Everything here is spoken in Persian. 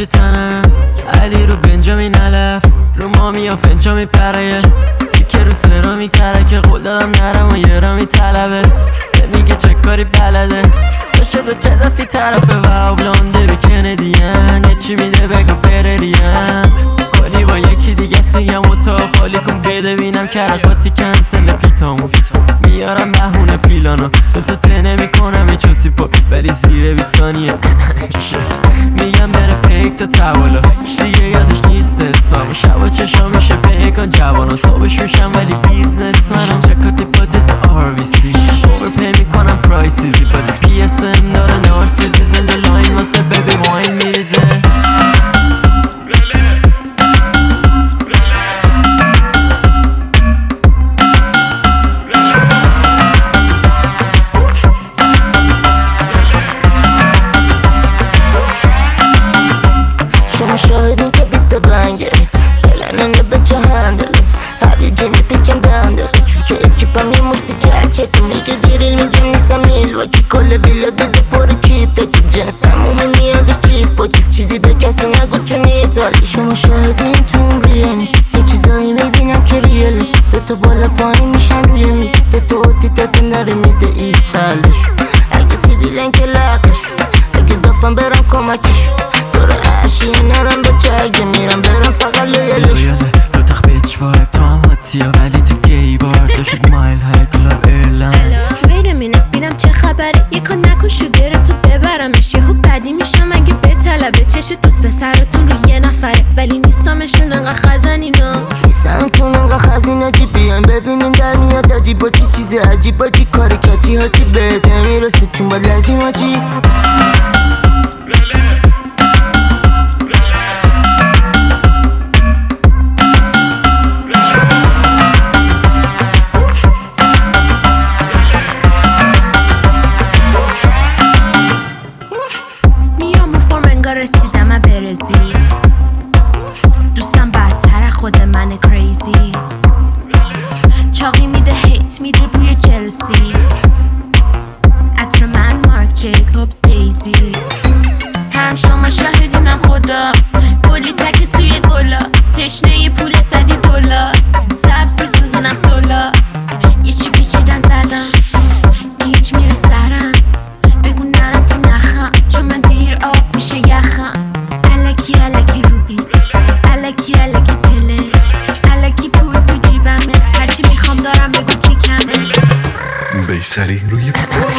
چه تنم علی رو بنجامین علف رو مامی یا فنجا میپره که رو سرا میکره که قول دادم نرم و یه را میطلبه میگه چه کاری بلده داشته دو چه دفی طرفه و بلانده بکنه دیگن یه چی میده بگو بره ریم کلی با یکی دیگه سویم و تا خالی کن بده بینم کرقاتی کنسل فیتامون میارم بهونه فیلانو مثل تنه میکنم یه چوسی پا ولی زیر 20 ثانیه میگم بره پیک تا توالا دیگه یادش نیست اسمم و شب و چشا میشه پیکان جوانا صبح شوشم ولی بیزنس منم چکات دیپازیت تو RBC اوورپی میکنم پرایسیزی بادی PSM داره نارسیزی زنده لاین واسه بیبی واین میریزه شاهدین که بیت بنگه دلنه به چه هندله هر یه جی میپیچم دنده چون که اکیپم یه مشتی چرچه تو میگه دیریل میگم نیستم میلواکی کل ویلا دیده پر کیپ تا کیپ جنس تمومی میادش چیف با کیف چیزی به کسی نگو چون نیست حالی شما شاهدین تو عمریه نیست یه چیزایی میبینم که ریل نیست دوتا بالا پایین میشن روی میز دوتا اوتی تا نره میده ایستالش اگه سیبیلن که لقش اگه دافم برم کمکشو هرشی نرم به اگه میرم برم فقط لیلش رو تخ بیچ وایب تو هم هاتیا ولی تو گی بار داشت مایل های کلاب ایرلند ویرمینه بینم چه خبره یه کار نکن شوگر تو ببرمش یهو بدی میشم اگه به طلبه چش دوست پسرتون رو یه نفره ولی نیستمشون انقدر خزنینا نیستمتون انقدر خزین آجی بیاین ببینین در میاد عجیب با چی چیز عجیب آجی کاری کچی هاچی بهده میرسه چون با لجیم آجی رسیدم برزی دوستم بدتر خود من کریزی چاقی میده هیت میده بوی جلسی عطر من مارک جیکوبز دیزی هم شما شاهدینم خدا کلی تک توی گلا تشنه پول $100 سبز میسوزونم سولا یه چی پیچیدن زدم گیج میره سرم بگو نرم تو نخم چون من دیر آب میشه یخم الکی الکی رو بیت الکی الکی پله الکی پول تو جیبمه هرچی میخوام دارم بگو چی کمه بیسری روی